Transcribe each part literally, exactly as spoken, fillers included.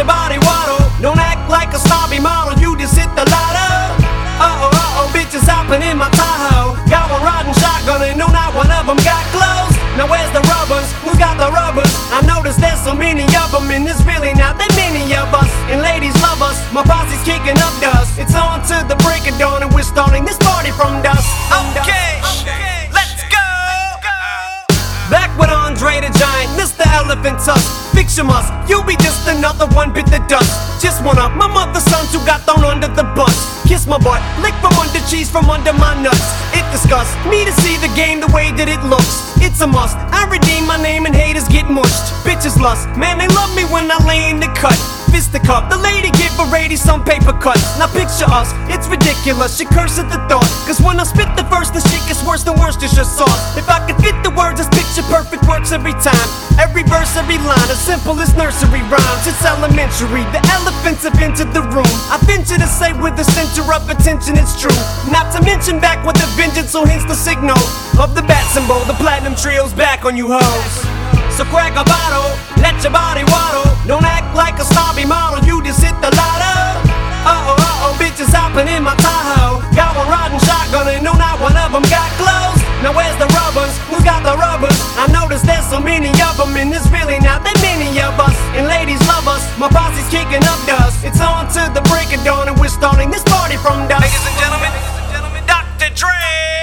your body waddle. Don't act like a snobby model, you just hit the lotto. Uh-oh, uh-oh, bitches hopping in my Tahoe. Got one riding shotgun and no, not one of them got clothes. Now where's the rubbers? Who's got the rubbers? I notice there's so many of them, and there's really not that many of us. And ladies love us, my posse's kicking up dust. It's on to the break of dawn, and we're starting this party from dusk. Okay, okay, let's go. Back with Andre the Giant, Mister Elephant Tusk. Fix your must, you'll be just another one bit the dust. Just one of my mother's sons who got thrown under the bus. Kiss my butt, lick from under cheese from under my nuts. It disgusts me to see the game the way that it looks. It's a must, I redeem my name and haters get mushed. Bitches lust, man they love me when I lay in the cut. Fist the cup, the lady give a lady some paper cuts. Now picture us, it's ridiculous, she curse at the thought. Cause when I spit the verse, the shit gets worse than Worcestershire sauce. If I could fit the words, this picture perfect works every time. Every verse, every line, as simple as nursery rhymes. It's elementary, the elephants have entered the room. I venture to say with the center of attention it's true. Not to mention back with a vengeance, so hence the signal of the bat symbol. The platinum trio's back on you hoes. So crack a bottle, let your body waddle. Don't act like a snobby model, you just hit the lotto. Uh-oh, uh-oh, bitches hopping in my Tahoe. Got one riding shotgun and no, not one of them got clothes. Now where's the rubbers? Who's got the rubbers? I notice there's so many of them, and there's really not that many of us. And ladies love us, my posse's kicking up dust. It's on to the break of dawn, and we're starting this party from dusk. Ladies and gentlemen, Doctor Dre.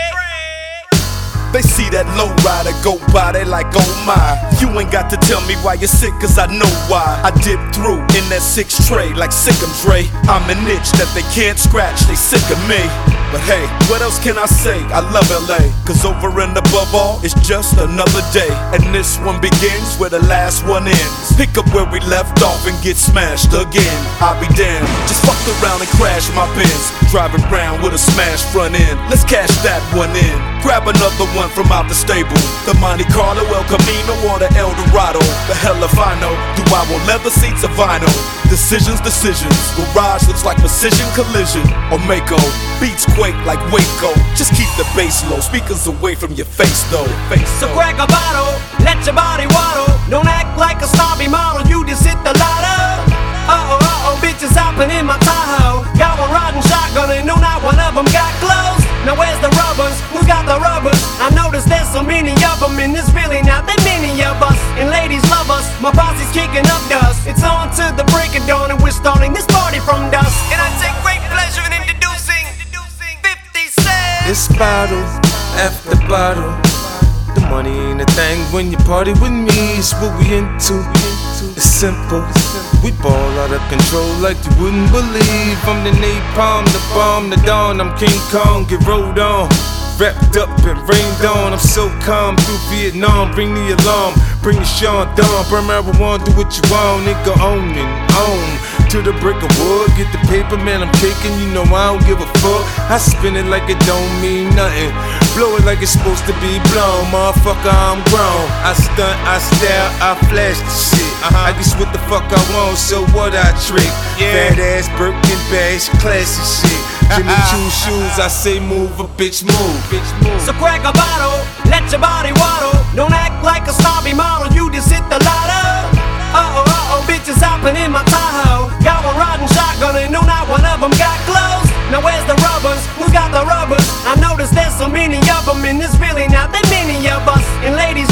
They see that low rider go by, they like, oh my. You ain't got to tell me why you're sick, cause I know why. I dip through in that six tray like Sick'em Dre. I'm an itch that they can't scratch, they sick of me. But hey, what else can I say? I love L A, cause over and above all, it's just another day. And this one begins where the last one ends. Pick up where we left off and get smashed again. I'll be damned, just fuck around and crash my Benz. Driving around with a smashed front end. Let's cash that one in. Grab another one from out the stable. The Monte Carlo, El Camino, or the El Dorado. The hell if I know. Do I want leather seats or vinyl? Decisions, decisions. Garage looks like precision collision. Or Mako. Beats quake like Waco. Just keep the bass low. Speakers away from your face though. Face so crack a bottle, let your body waddle. Don't act like a snobby model, you just hit the lotto. Uh-oh, uh-oh, bitches hopping in my Tahoe. Got one riding shotgun and no, not one of them got clothes. Now where's the rubbers? Who's got the rubbers? I notice there's so many of them, and there's really not that many of us. And ladies love us, my posse's kicking up dust. It's on to the break of dawn, and we're starting this party from dusk. And I take great pleasure in introducing fifty Cent. It's bottle after bottle. The money ain't a thing when you party with me. It's what we into. It's simple. We ball out of control like you wouldn't believe. I'm the napalm, the bomb, the dawn. I'm King Kong, get rolled on. Wrapped up and rained on. I'm so calm through Vietnam. Bring the alarm, bring the Sean Dawn. Burn marijuana, do what you want. Nigga on and on. To the brick of wood, get the paper, man, I'm taking. You know I don't give a fuck. I spin it like it don't mean nothing. Blow it like it's supposed to be blown. Motherfucker, I'm grown. I stunt, I style, I flash the shit. uh-huh. I guess what the fuck I want, so what I trick. Yeah. Fat ass Birkin bags, classy shit. Jimmy Choo shoes, I say move, a bitch move. Bitch move. So crack a bottle, let your body waddle. Don't act like a snobby model, you just hit the lotto. Uh-oh, uh-oh, bitches hopping in my Tahoe. Got one riding shotgun and no, not one of them got clothes. Now where's the rubbers? Who's got the rubbers? I notice there's so many of them, and there's really not that many of us. And ladies